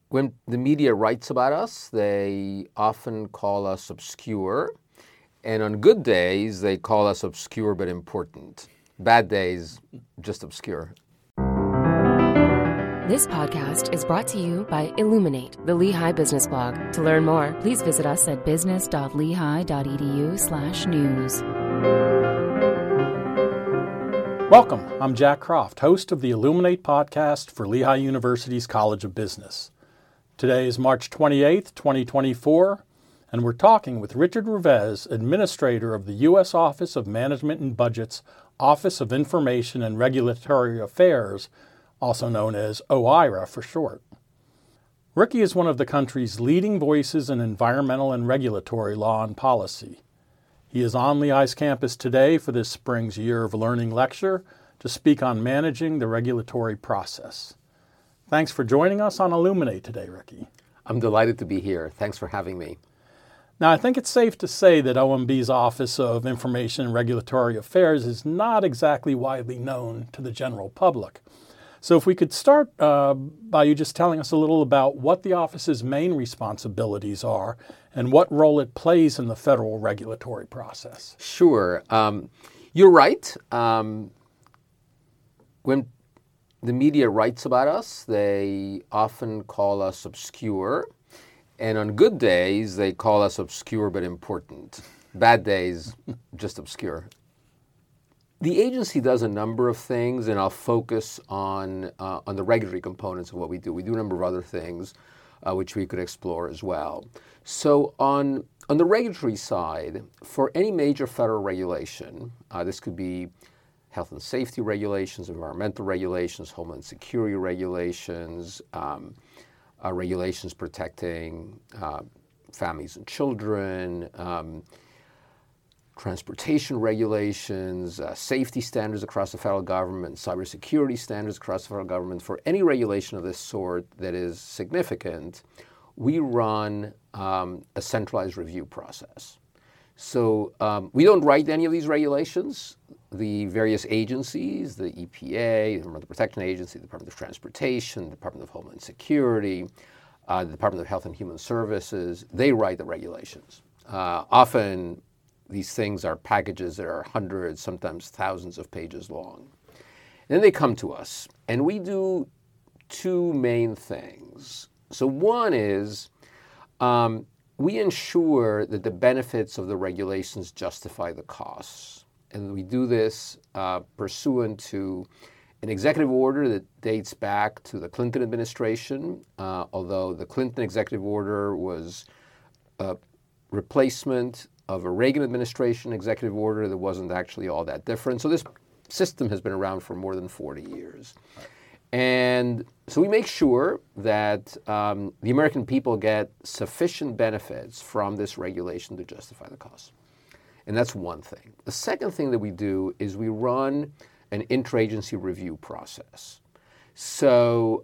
When the media writes about us, they often call us obscure. And on good days, they call us obscure but important. Bad days, just obscure. This podcast is brought to you by Illuminate, the Lehigh Business Blog. To learn more, please visit us at business.lehigh.edu/news. Welcome. I'm Jack Croft, host of the Illuminate podcast for Lehigh University's College of Business. Today is March 28th, 2024, and we're talking with Richard Revesz, Administrator of the U.S. Office of Management and Budget's Office of Information and Regulatory Affairs, also known as OIRA for short. Ricky is one of the country's leading voices in environmental and regulatory law and policy. He is on Lehigh's campus today for this spring's Year of Learning lecture to speak on managing the regulatory process. Thanks for joining us on Illuminate today, Ricky. I'm delighted to be here. Thanks for having me. Now, I think it's safe to say that OMB's Office of Information and Regulatory Affairs is not exactly widely known to the general public. So if we could start by you just telling us a little about what the office's main responsibilities are and what role it plays in the federal regulatory process. Sure. You're right. When the media writes about us, they often call us obscure. And on good days, they call us obscure but important. Bad days, just obscure. The agency does a number of things, and I'll focus on the regulatory components of what we do. We do a number of other things which we could explore as well. So on the regulatory side, for any major federal regulation, this could be health and safety regulations, environmental regulations, homeland security regulations, regulations protecting families and children, transportation regulations, safety standards across the federal government, cybersecurity standards across the federal government. For any regulation of this sort that is significant, we run a centralized review process. So we don't write any of these regulations. The various agencies, the EPA, the Environmental Protection Agency, the Department of Transportation, the Department of Homeland Security, the Department of Health and Human Services, they write the regulations. Often these things are packages that are hundreds, sometimes thousands of pages long. And then they come to us, and we do two main things. So one is we ensure that the benefits of the regulations justify the costs. And we do this pursuant to an executive order that dates back to the Clinton administration, although the Clinton executive order was a replacement of a Reagan administration executive order that wasn't actually all that different. So this system has been around for more than 40 years. And so we make sure that the American people get sufficient benefits from this regulation to justify the costs. And that's one thing. The second thing that we do is we run an interagency review process. So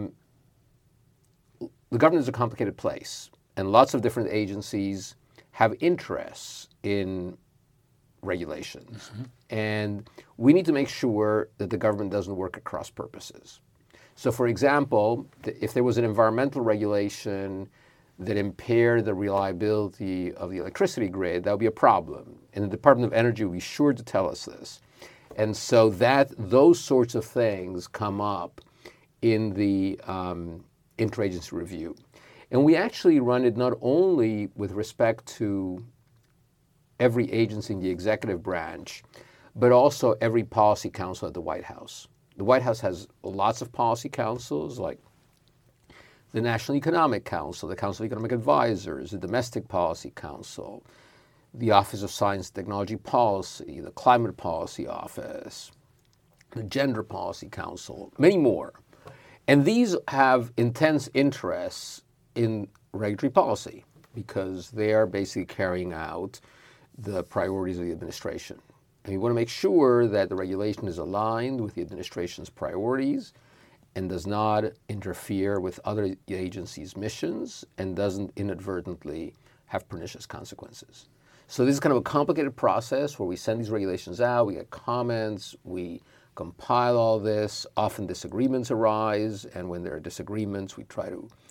the government is a complicated place, and lots of different agencies have interests in regulations. Mm-hmm. And we need to make sure that the government doesn't work at cross purposes. So for example, if there was an environmental regulation that impaired the reliability of the electricity grid, that would be a problem. And the Department of Energy will be sure to tell us this. And so those sorts of things come up in the interagency review. And we actually run it not only with respect to every agency in the executive branch, but also every policy council at the White House. The White House has lots of policy councils, like the National Economic Council, the Council of Economic Advisors, the Domestic Policy Council, the Office of Science and Technology Policy, the Climate Policy Office, the Gender Policy Council, many more. And these have intense interests in regulatory policy because they are basically carrying out the priorities of the administration. And we want to make sure that the regulation is aligned with the administration's priorities and does not interfere with other agencies' missions and doesn't inadvertently have pernicious consequences. So this is kind of a complicated process where we send these regulations out, we get comments, we compile all this. Often disagreements arise, and when there are disagreements, we try to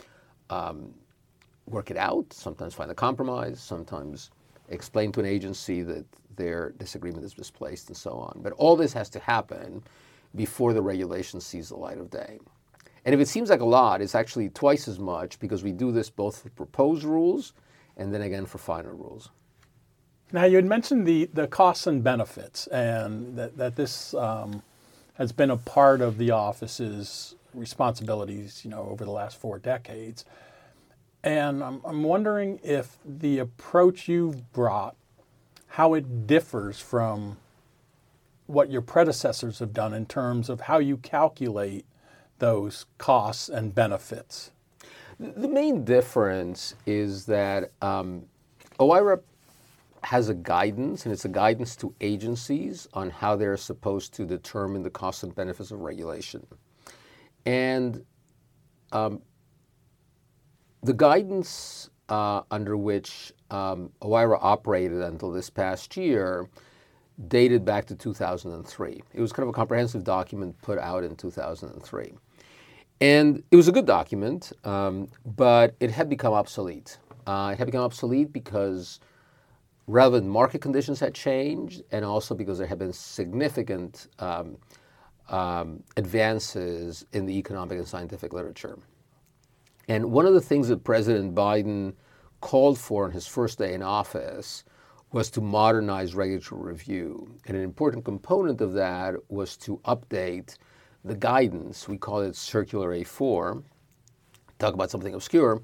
work it out, sometimes find a compromise, sometimes explain to an agency that their disagreement is misplaced, and so on. But all this has to happen before the regulation sees the light of day. And if it seems like a lot, it's actually twice as much because we do this both for proposed rules and then again for final rules. Now, you had mentioned the costs and benefits, and that this has been a part of the office's responsibilities, over the last 4 decades. And I'm wondering if the approach you've brought, how it differs from what your predecessors have done in terms of how you calculate those costs and benefits. The main difference is that OIRA has a guidance, and it's a guidance to agencies on how they're supposed to determine the costs and benefits of regulation. And the guidance under which OIRA operated until this past year dated back to 2003. It was kind of a comprehensive document put out in 2003. And it was a good document, but it had become obsolete. It had become obsolete because relevant market conditions had changed, and also because there had been significant advances in the economic and scientific literature. And one of the things that President Biden called for in his first day in office was to modernize regulatory review. And an important component of that was to update the guidance. We call it Circular A4. Talk about something obscure.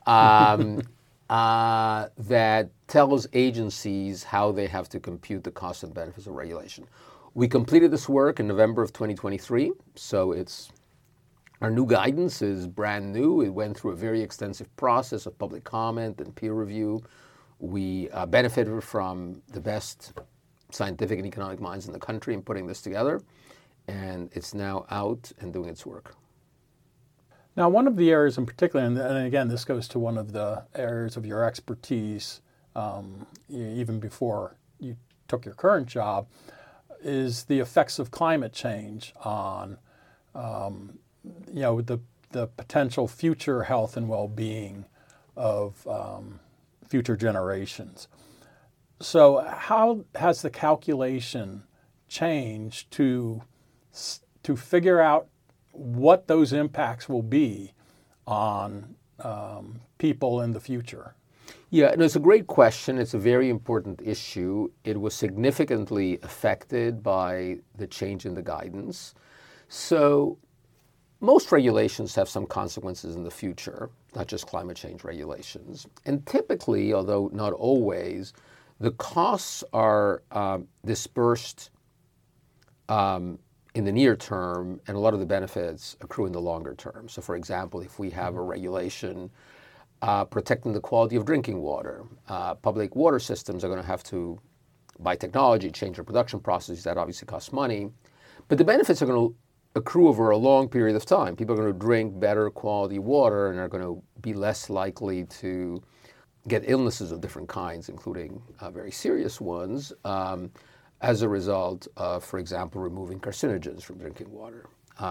That tells agencies how they have to compute the costs and benefits of regulation. We completed this work in November of 2023, so our new guidance is brand new. It went through a very extensive process of public comment and peer review. We benefited from the best scientific and economic minds in the country in putting this together, and it's now out and doing its work. Now, one of the areas in particular, and again, this goes to one of the areas of your expertise, even before you took your current job, is the effects of climate change on, the potential future health and well-being of future generations. So, how has the calculation changed to figure out what those impacts will be on people in the future? Yeah, no, it's a great question. It's a very important issue. It was significantly affected by the change in the guidance. So most regulations have some consequences in the future, not just climate change regulations. And typically, although not always, the costs are dispersed in the near term, and a lot of the benefits accrue in the longer term. So for example, if we have a regulation protecting the quality of drinking water, public water systems are going to have to, by technology, change their production processes. That obviously costs money. But the benefits are going to accrue over a long period of time. People are going to drink better quality water and are going to be less likely to get illnesses of different kinds, including very serious ones, as a result of, for example, removing carcinogens from drinking water.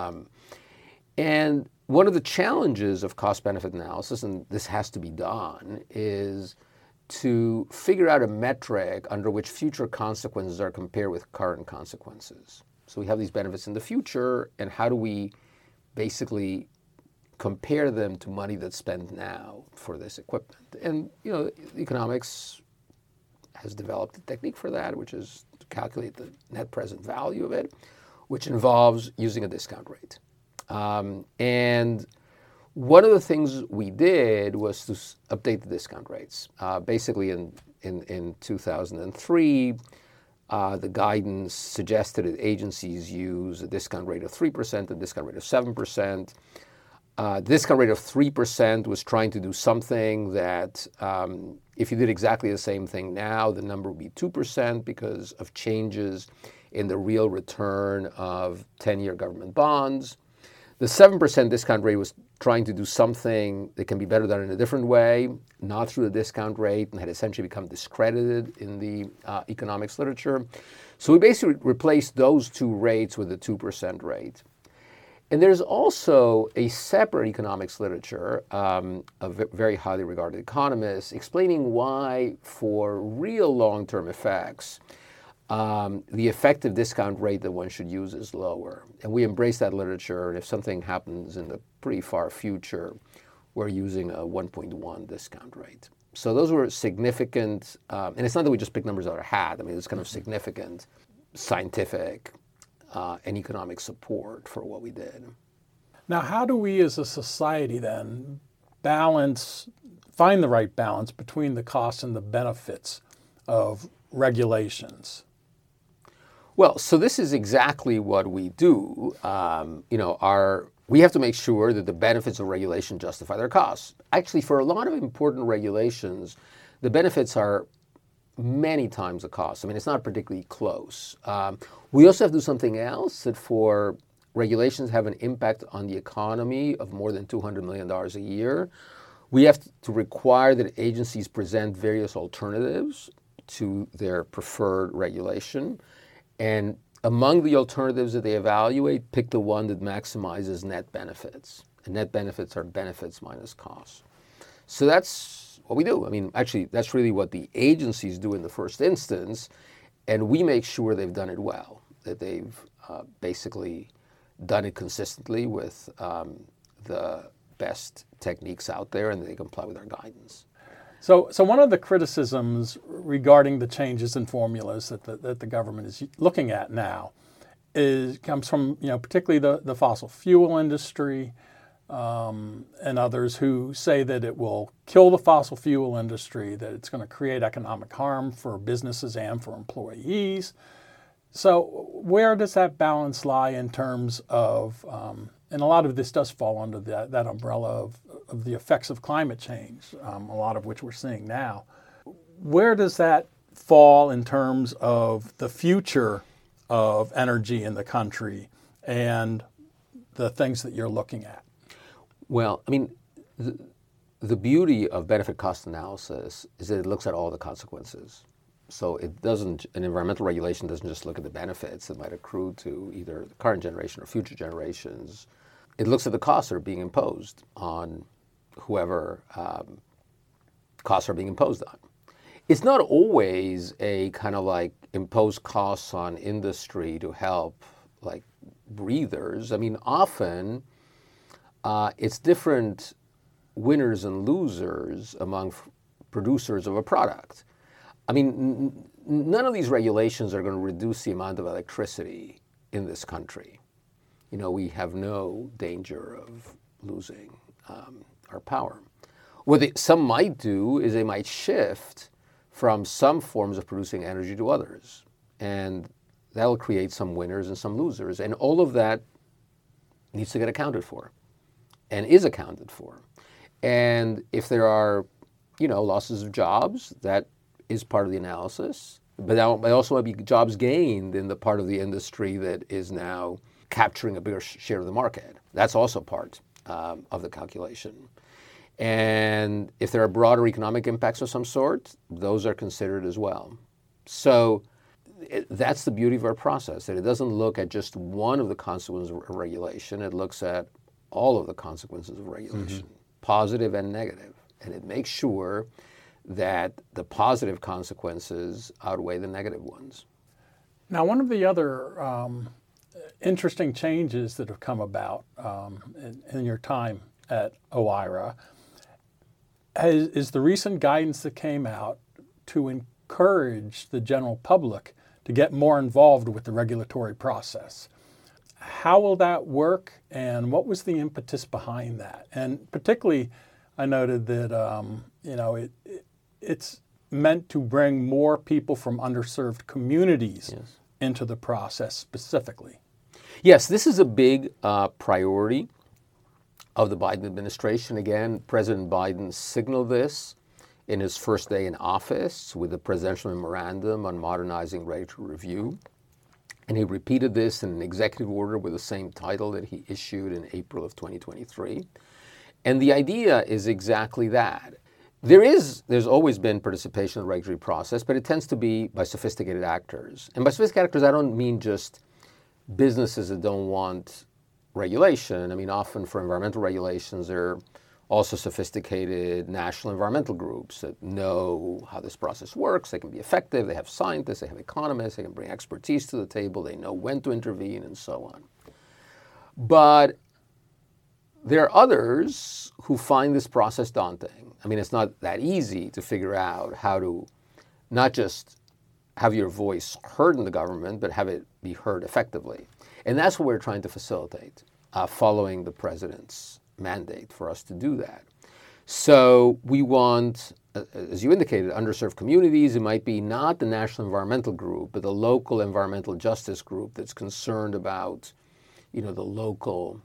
And one of the challenges of cost-benefit analysis, and this has to be done, is to figure out a metric under which future consequences are compared with current consequences. So we have these benefits in the future, and how do we basically compare them to money that's spent now for this equipment? And, economics has developed a technique for that, which is to calculate the net present value of it, which involves using a discount rate. And one of the things we did was to update the discount rates. Basically, in 2003, the guidance suggested that agencies use a discount rate of 3%, a discount rate of 7%. The discount rate of 3% was trying to do something that if you did exactly the same thing now, the number would be 2% because of changes in the real return of 10-year government bonds. The 7% discount rate was trying to do something that can be better done in a different way, not through the discount rate, and had essentially become discredited in the economics literature. So we basically replaced those two rates with the 2% rate. And there's also a separate economics literature of very highly regarded economists explaining why, for real long-term effects, the effective discount rate that one should use is lower. And we embrace that literature, and if something happens in the pretty far future, we're using a 1.1 discount rate. So those were significant, and it's not that we just pick numbers out of a hat. I mean, it's kind of significant scientific and economic support for what we did. Now, how do we as a society then find the right balance between the costs and the benefits of regulations? Well, so this is exactly what we do. We have to make sure that the benefits of regulation justify their costs. Actually, for a lot of important regulations, the benefits are many times the cost. I mean, it's not particularly close. We also have to do something else, that for regulations have an impact on the economy of more than $200 million a year. We have to require that agencies present various alternatives to their preferred regulation. And among the alternatives that they evaluate, pick the one that maximizes net benefits. And net benefits are benefits minus costs. So that's what we do. I mean, actually, that's really what the agencies do in the first instance. And we make sure they've done it well, that they've basically done it consistently with the best techniques out there, and they comply with our guidance. So one of the criticisms regarding the changes in formulas that the government is looking at now comes from, particularly the fossil fuel industry and others who say that it will kill the fossil fuel industry, that it's going to create economic harm for businesses and for employees. So where does that balance lie in terms of, and a lot of this does fall under that umbrella of the effects of climate change, a lot of which we're seeing now. Where does that fall in terms of the future of energy in the country and the things that you're looking at? Well, I mean, the beauty of benefit cost analysis is that it looks at all the consequences. So an environmental regulation doesn't just look at the benefits that might accrue to either the current generation or future generations. It looks at the costs that are being imposed on whoever costs are being imposed on. It's not always a kind of like impose costs on industry to help like breathers. I mean, often it's different winners and losers among producers of a product. I mean, none of these regulations are going to reduce the amount of electricity in this country. We have no danger of losing our power. What some might do is they might shift from some forms of producing energy to others. And that'll create some winners and some losers. And all of that needs to get accounted for and is accounted for. And if there are, losses of jobs, that is part of the analysis. But there also might be jobs gained in the part of the industry that is now capturing a bigger share of the market. That's also part of the calculation. And if there are broader economic impacts of some sort, those are considered as well. So that's the beauty of our process, that it doesn't look at just one of the consequences of regulation. It looks at all of the consequences of regulation, positive and negative. And it makes sure that the positive consequences outweigh the negative ones. Now, one of the other interesting changes that have come about in your time at OIRA is the recent guidance that came out to encourage the general public to get more involved with the regulatory process. How will that work, and what was the impetus behind that? And particularly, I noted that it's meant to bring more people from underserved communities into the process specifically. Yes, this is a big priority of the Biden administration. Again, President Biden signaled this in his first day in office with the presidential memorandum on modernizing regulatory review. And he repeated this in an executive order with the same title that he issued in April of 2023. And the idea is exactly that. There's always been participation in the regulatory process, but it tends to be by sophisticated actors. And by sophisticated actors, I don't mean just businesses that don't want regulation. I mean, often for environmental regulations, there are also sophisticated national environmental groups that know how this process works. They can be effective. They have scientists. They have economists. They can bring expertise to the table. They know when to intervene and so on. But there are others who find this process daunting. I mean, it's not that easy to figure out how to not just have your voice heard in the government, but have it be heard effectively. And that's what we're trying to facilitate, following the president's mandate for us to do that. So we want, as you indicated, underserved communities. It might be not the National Environmental Group, but the local environmental justice group that's concerned about, the local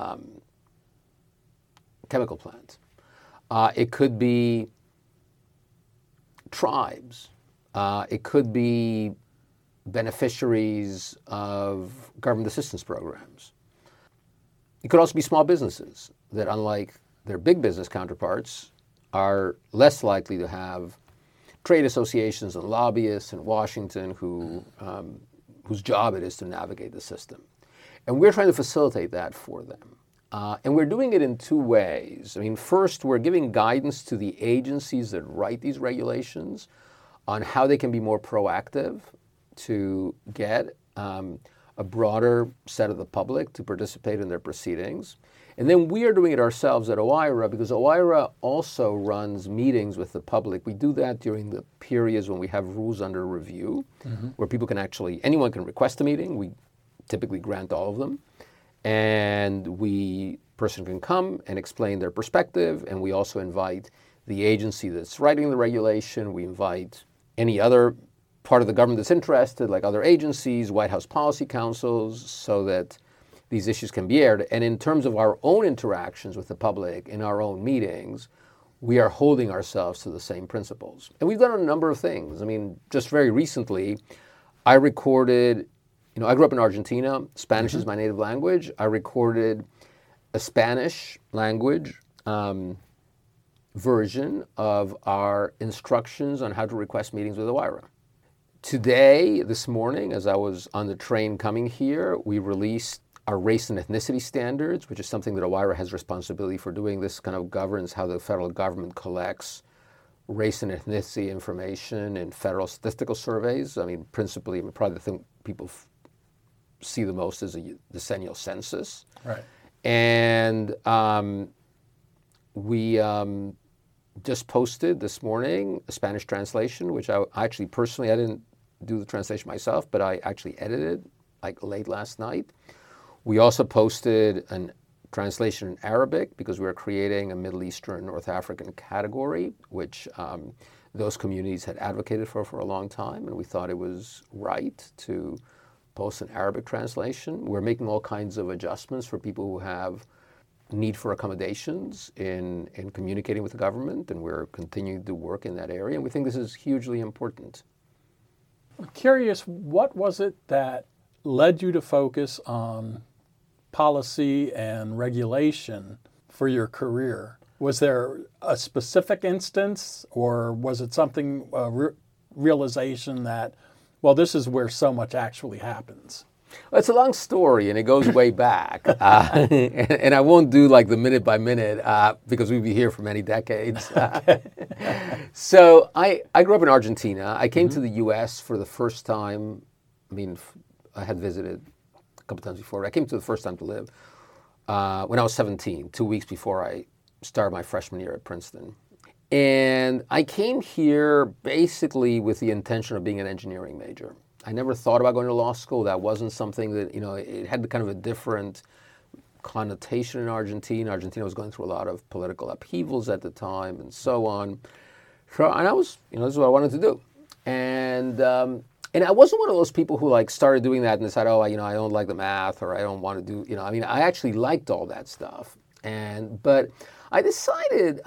chemical plant. It could be tribes. It could be beneficiaries of government assistance programs. It could also be small businesses that, unlike their big business counterparts, are less likely to have trade associations and lobbyists in Washington whose job it is to navigate the system. And we're trying to facilitate that for them. And we're doing it in two ways. I mean, first, we're giving guidance to the agencies that write these regulations on how they can be more proactive to get a broader set of the public to participate in their proceedings. And then we are doing it ourselves at OIRA, because OIRA also runs meetings with the public. We do that during the periods when we have rules under review, where people can anyone can request a meeting. We typically grant all of them. And person can come and explain their perspective, and we also invite the agency that's writing the regulation. We invite any other part of the government that's interested, like other agencies, White House policy councils, so that these issues can be aired. And in terms of our own interactions with the public in our own meetings, we are holding ourselves to the same principles. And we've done a number of things. I mean, just very recently, I recorded, I grew up in Argentina. Spanish is my native language. I recorded a Spanish language version of our instructions on how to request meetings with OIRA. Today, this morning, as I was on the train coming here, we released our race and ethnicity standards, which is something that OIRA has responsibility for doing. This kind of governs how the federal government collects race and ethnicity information in federal statistical surveys. I mean, probably the thing people see the most is a decennial census. Right. And we just posted this morning a Spanish translation, which I didn't do the translation myself, but I actually edited like late last night. We also posted a translation in Arabic because we were creating a Middle Eastern, North African category, which those communities had advocated for a long time, and we thought it was right to post an Arabic translation. We're making all kinds of adjustments for people who have need for accommodations in communicating with the government, and we're continuing to work in that area, and we think this is hugely important. I'm curious, what was it that led you to focus on policy and regulation for your career? Was there a specific instance, or was it something, realization that, well, this is where so much actually happens? Well, it's a long story, and it goes way back. And I won't do like the minute by minute because we'd be here for many decades. So I grew up in Argentina. I came to the U.S. for the first time. I mean, I had visited a couple times before. I came to the first time to live when I was 17, 2 weeks before I started my freshman year at Princeton. And I came here basically with the intention of being an engineering major. I never thought about going to law school. That wasn't something that, it had kind of a different connotation in Argentina. Argentina was going through a lot of political upheavals at the time and so on. So, and I was, this is what I wanted to do. And I wasn't one of those people who started doing that and decided, I don't like the math, or I don't want to do, I actually liked all that stuff. But I decided,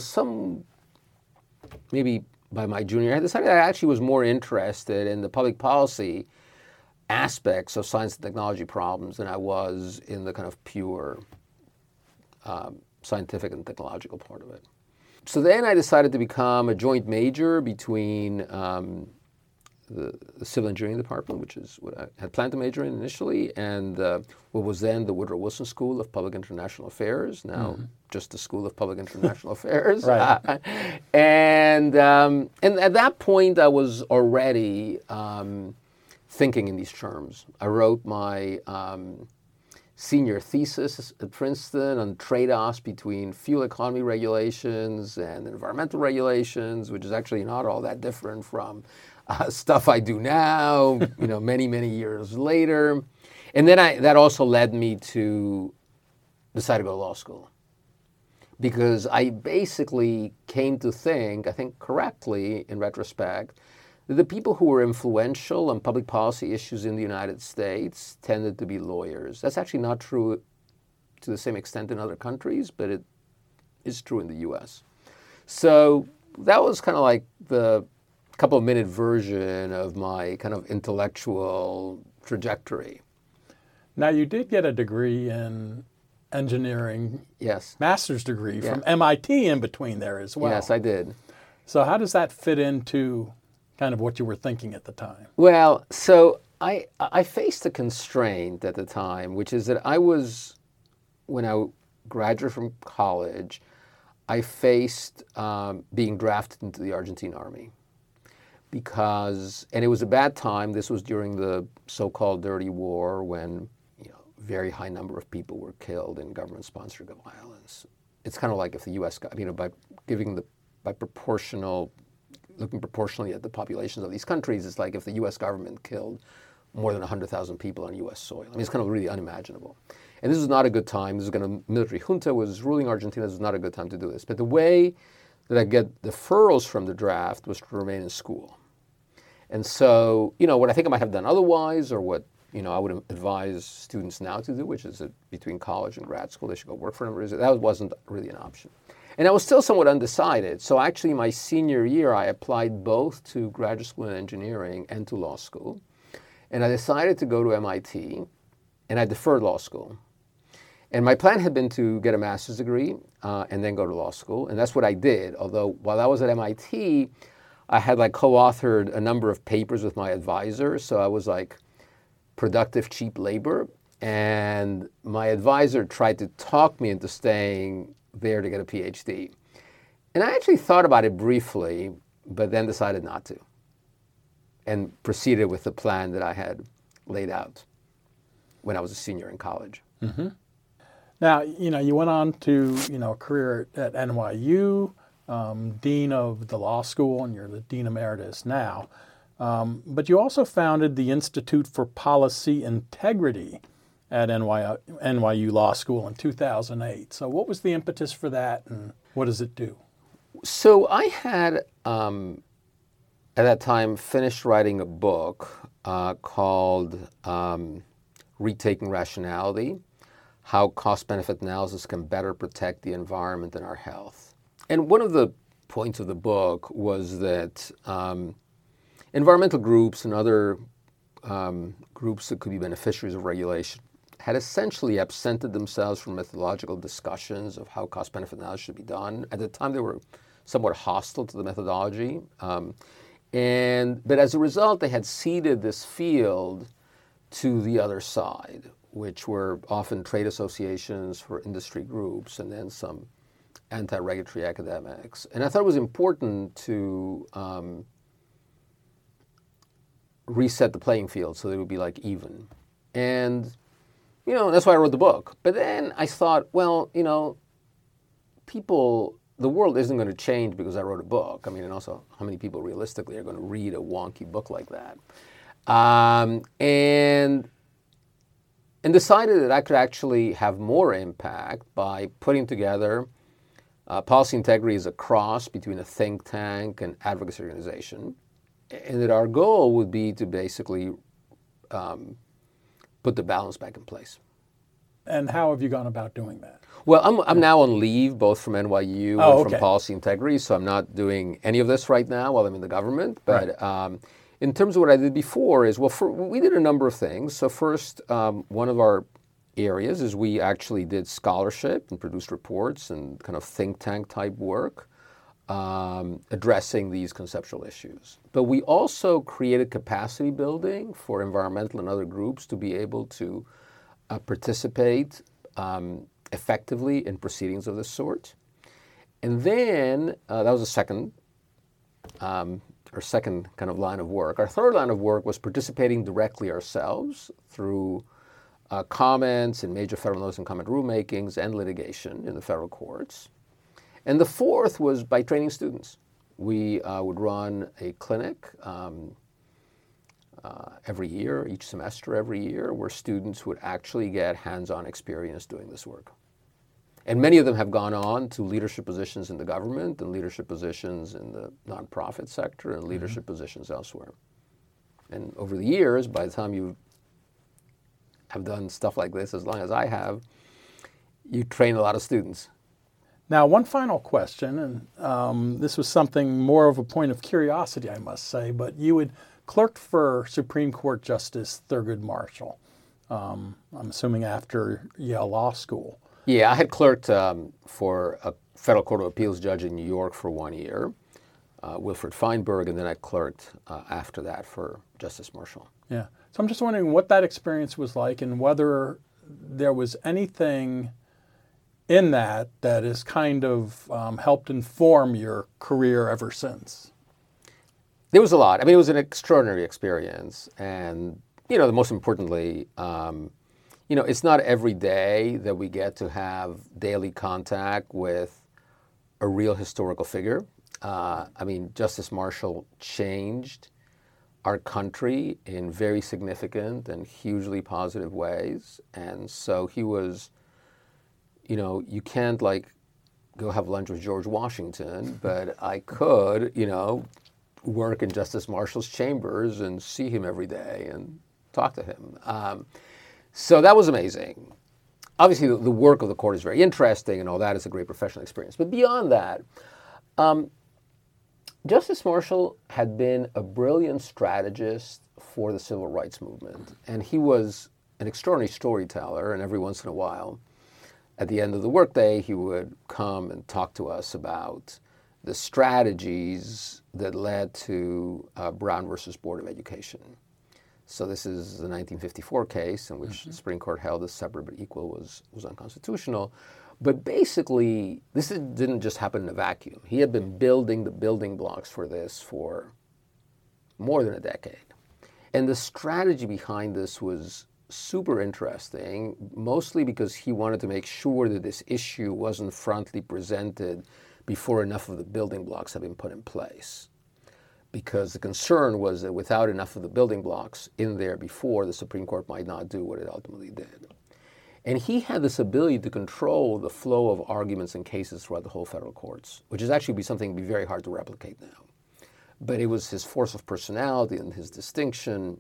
maybe by my junior year, I decided I actually was more interested in the public policy aspects of science and technology problems than I was in the kind of pure scientific and technological part of it. So then I decided to become a joint major between the civil engineering department, which is what I had planned to major in initially, and what was then the Woodrow Wilson School of Public International Affairs, now just the School of Public International Affairs. Right. And at that point, I was already thinking in these terms. I wrote my senior thesis at Princeton on trade-offs between fuel economy regulations and environmental regulations, which is actually not all that different from stuff I do now, many, many years later. And then that also led me to decide to go to law school, because I basically came to think, I think correctly in retrospect, that the people who were influential on public policy issues in the United States tended to be lawyers. That's actually not true to the same extent in other countries, but it is true in the US. So that was kind of like the couple-minute version of my kind of intellectual trajectory. Now, you did get a degree in engineering, Yes. master's degree from MIT in between there as well. Yes, I did. So how does that fit into kind of what you were thinking at the time? Well, so I faced a constraint at the time, which is that when I graduated from college, I faced being drafted into the Argentine army. And it was a bad time. This was during the so-called Dirty War, when very high number of people were killed in government-sponsored violence. It's kind of like if the U.S. got, looking proportionally at the populations of these countries, it's like if the U.S. government killed more than 100,000 people on U.S. soil. I mean, it's kind of really unimaginable. And this was not a good time. Military junta was ruling Argentina. This was not a good time to do this. But the way that I get deferrals from the draft was to remain in school. And so, what I think I might have done otherwise, or what I would advise students now to do, which is that between college and grad school, they should go work for them. That wasn't really an option. And I was still somewhat undecided. So actually, my senior year, I applied both to graduate school in engineering and to law school. And I decided to go to MIT, and I deferred law school. And my plan had been to get a master's degree and then go to law school. And that's what I did. Although while I was at MIT, I had co-authored a number of papers with my advisor. So I was productive, cheap labor. And my advisor tried to talk me into staying there to get a PhD. And I actually thought about it briefly, but then decided not to, and proceeded with the plan that I had laid out when I was a senior in college. Mm-hmm. Now, you went on to, a career at NYU, dean of the law school, and you're the dean emeritus now. But you also founded the Institute for Policy Integrity at NYU Law School in 2008. So what was the impetus for that, and what does it do? So I had, at that time, finished writing a book called Retaking Rationality: How Cost-Benefit Analysis Can Better Protect the Environment and Our Health. And one of the points of the book was that environmental groups and other groups that could be beneficiaries of regulation had essentially absented themselves from methodological discussions of how cost-benefit analysis should be done. At the time, they were somewhat hostile to the methodology. But as a result, they had ceded this field to the other side, which were often trade associations for industry groups and then some anti-regulatory academics. And I thought it was important to reset the playing field so that it would be even. And that's why I wrote the book. But then I thought, well, the world isn't going to change because I wrote a book. I mean, and also, how many people realistically are going to read a wonky book like that? And decided that I could actually have more impact by putting together policy integrity as a cross between a think tank and advocacy organization, and that our goal would be to basically put the balance back in place. And how have you gone about doing that? Well, I'm now on leave, both from NYU and from Policy Integrity, so I'm not doing any of this right now while I'm in the government. But right. In terms of what I did before is, we did a number of things. So first, one of our areas is we actually did scholarship and produced reports and kind of think tank type work. addressing these conceptual issues. But we also created capacity building for environmental and other groups to be able to participate effectively in proceedings of this sort. And then that was the second kind of line of work. Our third line of work was participating directly ourselves through comments in major federal notice and comment rulemakings and litigation in the federal courts. And the fourth was by training students. We would run a clinic every year, each semester every year, where students would actually get hands-on experience doing this work. And many of them have gone on to leadership positions in the government and leadership positions in the nonprofit sector and leadership positions elsewhere. And over the years, by the time you have done stuff like this, as long as I have, you train a lot of students. Now, one final question, and this was something more of a point of curiosity, I must say, but you had clerked for Supreme Court Justice Thurgood Marshall, I'm assuming after Yale Law School. Yeah, I had clerked for a federal court of appeals judge in New York for 1 year, Wilfred Feinberg, and then I clerked after that for Justice Marshall. Yeah, so I'm just wondering what that experience was like and whether there was anything in that has kind of helped inform your career ever since. There was a lot. I mean, it was an extraordinary experience, and the most importantly, it's not every day that we get to have daily contact with a real historical figure. Justice Marshall changed our country in very significant and hugely positive ways. And so he was, you can't go have lunch with George Washington, but I could, work in Justice Marshall's chambers and see him every day and talk to him. So that was amazing. Obviously, the work of the court is very interesting and all that is a great professional experience. But beyond that, Justice Marshall had been a brilliant strategist for the civil rights movement. And he was an extraordinary storyteller, and every once in a while, at the end of the workday, he would come and talk to us about the strategies that led to Brown versus Board of Education. So this is the 1954 case in which the Supreme Court held that separate but equal was unconstitutional. But basically, didn't just happen in a vacuum. He had been building the building blocks for this for more than a decade. And the strategy behind this was super interesting, mostly because he wanted to make sure that this issue wasn't frontally presented before enough of the building blocks had been put in place. Because the concern was that without enough of the building blocks in there before, the Supreme Court might not do what it ultimately did. And he had this ability to control the flow of arguments and cases throughout the whole federal courts, which is actually something very hard to replicate now. But it was his force of personality and his distinction.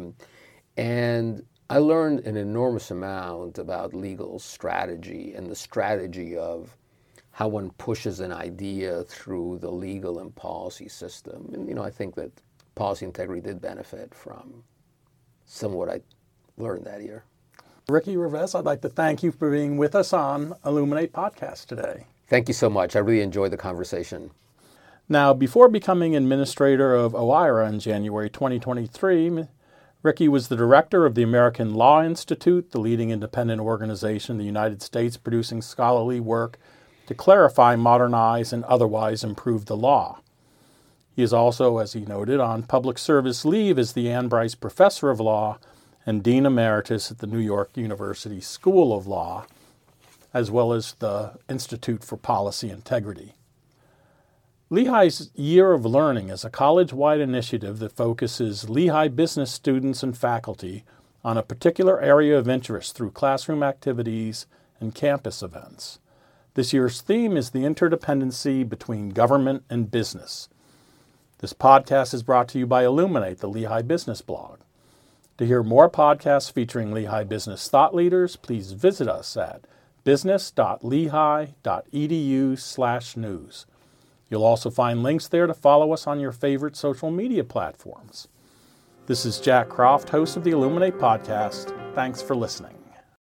And I learned an enormous amount about legal strategy and the strategy of how one pushes an idea through the legal and policy system. And, I think that policy integrity did benefit from some of what I learned that year. Ricky Revesz, I'd like to thank you for being with us on Illuminate Podcast today. Thank you so much. I really enjoyed the conversation. Now, before becoming administrator of OIRA in January 2023, Ricky was the director of the American Law Institute, the leading independent organization in the United States producing scholarly work to clarify, modernize, and otherwise improve the law. He is also, as he noted, on public service leave as the Ann Bryce Professor of Law and Dean Emeritus at the New York University School of Law, as well as the Institute for Policy Integrity. Lehigh's Year of Learning is a college-wide initiative that focuses Lehigh business students and faculty on a particular area of interest through classroom activities and campus events. This year's theme is the interdependency between government and business. This podcast is brought to you by Illuminate, the Lehigh Business blog. To hear more podcasts featuring Lehigh business thought leaders, please visit us at business.lehigh.edu/news. You'll also find links there to follow us on your favorite social media platforms. This is Jack Croft, host of the Illuminate podcast. Thanks for listening.